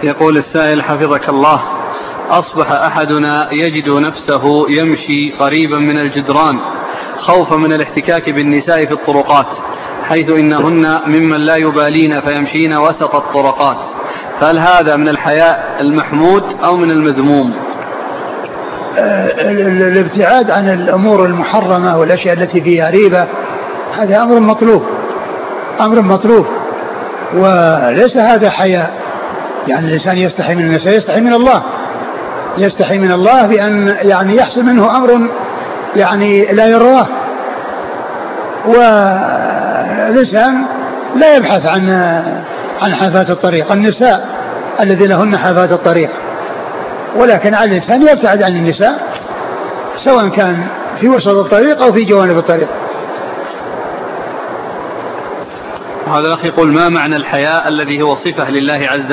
يقول السائل حفظك الله: أصبح أحدنا يجد نفسه يمشي قريبا من الجدران خوفا من الاحتكاك بالنساء في الطرقات، حيث إنهن ممن لا يبالين فيمشين وسط الطرقات، فهل هذا من الحياء المحمود أو من المذموم؟ الابتعاد عن الأمور المحرمة والأشياء التي فيها ريبة هذا أمر مطلوب وليس هذا حياء. يعني الإنسان يستحي من الناس، يستحي من الله بأن يعني يحصل منه أمر يعني لا يرواه. والإنسان لا يبحث عن حافات الطريق، النساء الذي لهن حافات الطريق، ولكن على الإنسان يبتعد عن النساء سواء كان في وسط الطريق أو في جوانب الطريق. هذا الأخ يقول: ما معنى الحياء الذي هو صفة لله عز